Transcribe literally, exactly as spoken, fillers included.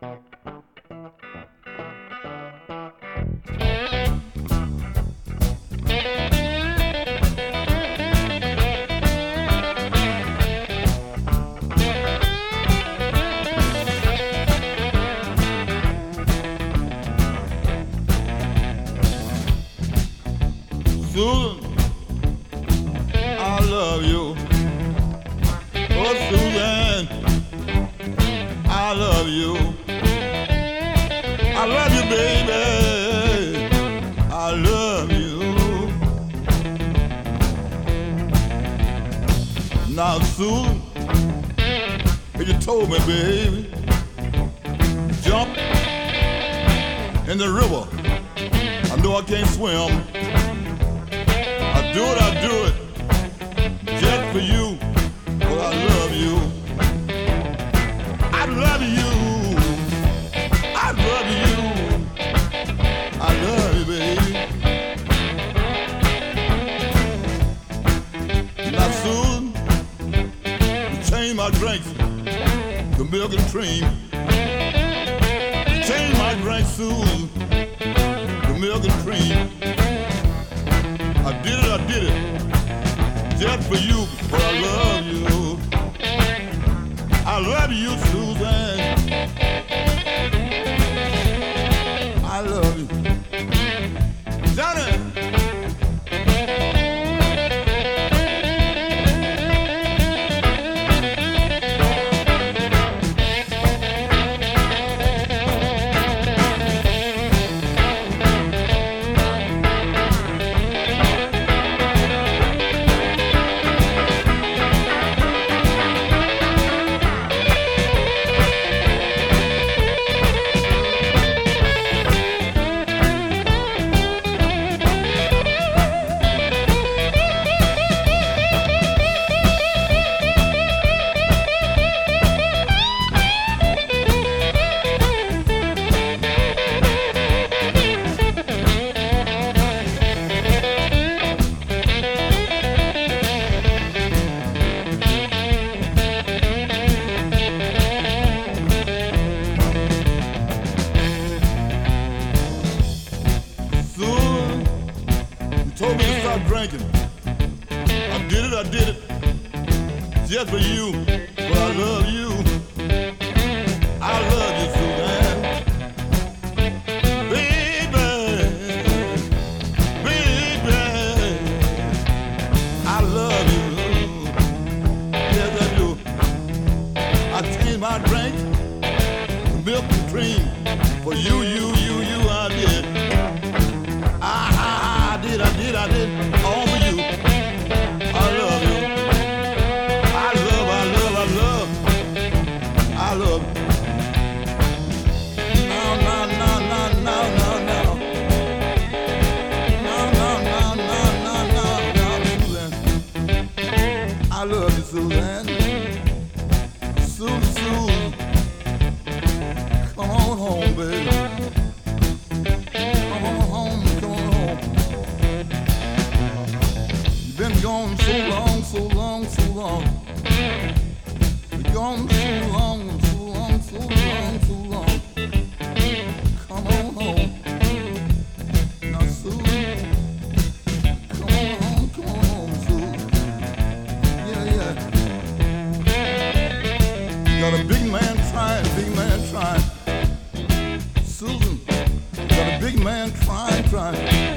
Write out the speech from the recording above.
Susan, I love you. Oh, Susan, I love you. I love you, baby. I love you. Now, Susan, if you told me, baby, jump in the river. I know I can't swim. I do it, I do it, just for you, but I love you. I love you. I love you. I love you, baby. Now, Susan, you change my drinks to milk and cream. You change my drinks, Susan, to milk and cream. I did it, I did it, just for you, but I love you. I love you, Susan. I love you. Johnny! Told me to stop drinking. I did it, I did it, just for you, but I love you. I love you, Susan. Baby, baby, I love you. Yes, I do. I changed my drink to milk and cream for you, you, you, you, I did. I, I, I did, I did, I did, all for you. I love you. I love, I love, I love, I love. No, no, no, no, no, no, no. No, no, no, no, no, no, no, Susan. I love you, Susan. Susan, Susan. Come on home, baby. Been gone so long, so long, so long. Been gone so long, so long, so long, so long. Come on home. Now, Susan. Come on home, come on home, Susan. Yeah, yeah. Got a big man trying, big man trying. Susan, got a big man trying, trying.